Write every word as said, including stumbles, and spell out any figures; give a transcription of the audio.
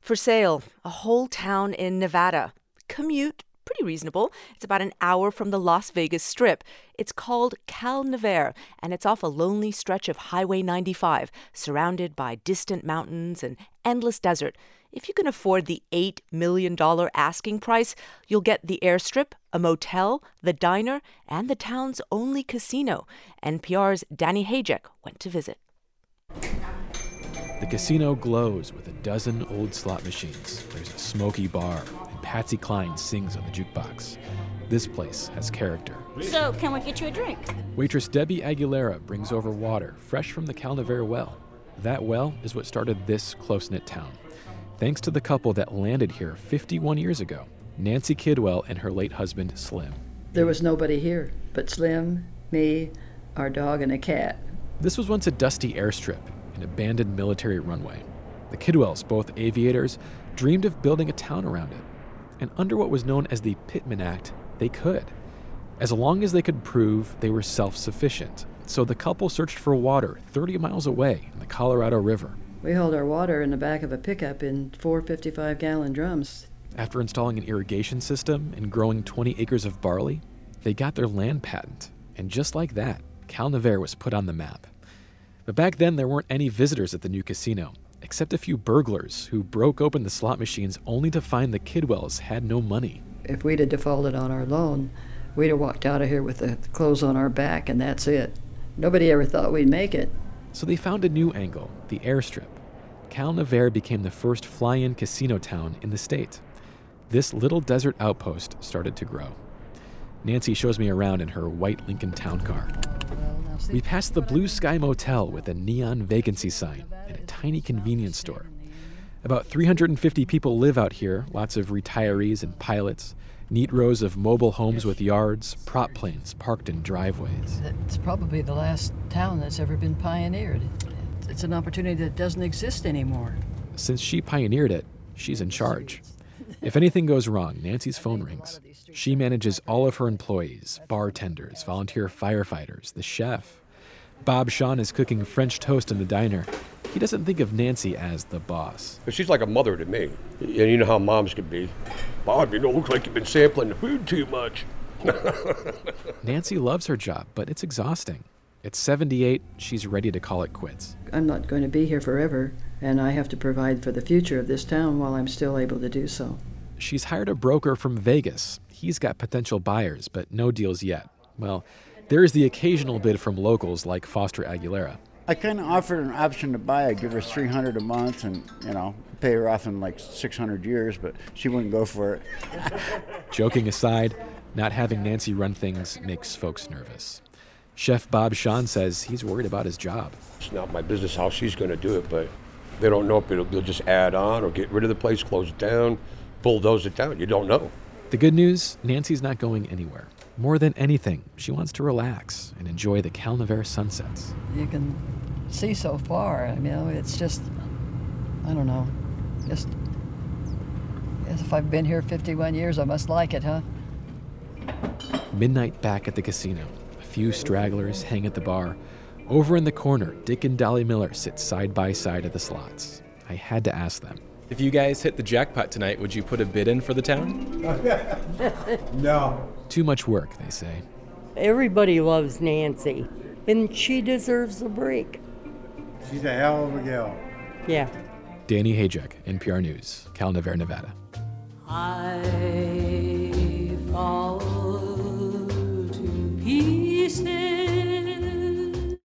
For sale, a whole town in Nevada. Commute, pretty reasonable. It's about an hour from the Las Vegas Strip. It's called Cal Naver, and it's off a lonely stretch of Highway ninety-five, surrounded by distant mountains and endless desert. If you can afford the eight million dollars asking price, you'll get the airstrip, a motel, the diner, and the town's only casino. N P R's Danny Hajek went to visit. The casino glows with a dozen old slot machines. There's a smoky bar, and Patsy Cline sings on the jukebox. This place has character. So, can we get you a drink? Waitress Debbie Aguilera brings over water fresh from the Cal Naver well. That well is what started this close-knit town. Thanks to the couple that landed here fifty-one years ago, Nancy Kidwell and her late husband, Slim. There was nobody here but Slim, me, our dog, and a cat. This was once a dusty airstrip, an abandoned military runway. The Kidwells, both aviators, dreamed of building a town around it. And under what was known as the Pittman Act, they could, as long as they could prove they were self-sufficient. So the couple searched for water thirty miles away in the Colorado River. We hauled our water in the back of a pickup in four fifty-five gallon drums. After installing an irrigation system and growing twenty acres of barley, they got their land patent. And just like that, Cal Naver was put on the map. But back then, there weren't any visitors at the new casino, except a few burglars who broke open the slot machines only to find the Kidwells had no money. If we'd have defaulted on our loan, we'd have walked out of here with the clothes on our back, and that's it. Nobody ever thought we'd make it. So they found a new angle, the airstrip. Cal Naver became the first fly-in casino town in the state. This little desert outpost started to grow. Nancy shows me around in her white Lincoln town car. We passed the Blue Sky Motel with a neon vacancy sign and a tiny convenience store. About three hundred fifty people live out here, lots of retirees and pilots, neat rows of mobile homes with yards, prop planes parked in driveways. It's probably the last town that's ever been pioneered. It's an opportunity that doesn't exist anymore. Since she pioneered it, she's in charge. If anything goes wrong, Nancy's phone rings. She manages all of her employees, bartenders, volunteer firefighters, the chef. Bob Sean is cooking French toast in the diner. He doesn't think of Nancy as the boss. But she's like a mother to me. And you know how moms can be. Bob, you don't look like you've been sampling the food too much. Nancy loves her job, but it's exhausting. At seventy-eight, she's ready to call it quits. I'm not going to be here forever, and I have to provide for the future of this town while I'm still able to do so. She's hired a broker from Vegas. He's got potential buyers, but no deals yet. Well, there is the occasional bid from locals like Foster Aguilera. I kind of offered an option to buy. I'd give her three hundred dollars a month and, you know, pay her off in like six hundred years, but she wouldn't go for it. Joking aside, not having Nancy run things makes folks nervous. Chef Bob Sean says he's worried about his job. It's not my business how she's going to do it, but they don't know if it'll, they'll just add on or get rid of the place, close it down, bulldoze it down. You don't know. The good news, Nancy's not going anywhere. More than anything, she wants to relax and enjoy the Cal Naver sunsets. You can see so far. I mean, it's just, I don't know, just, guess if I've been here fifty-one years, I must like it, huh? Midnight back at the casino. A few stragglers hang at the bar. Over in the corner, Dick and Dolly Miller sit side by side at the slots. I had to ask them. If you guys hit the jackpot tonight, would you put a bid in for the town? No. Too much work, they say. Everybody loves Nancy, and she deserves a break. She's a hell of a gal. Yeah. Danny Hajek, N P R News, Cal Naver, Nevada. I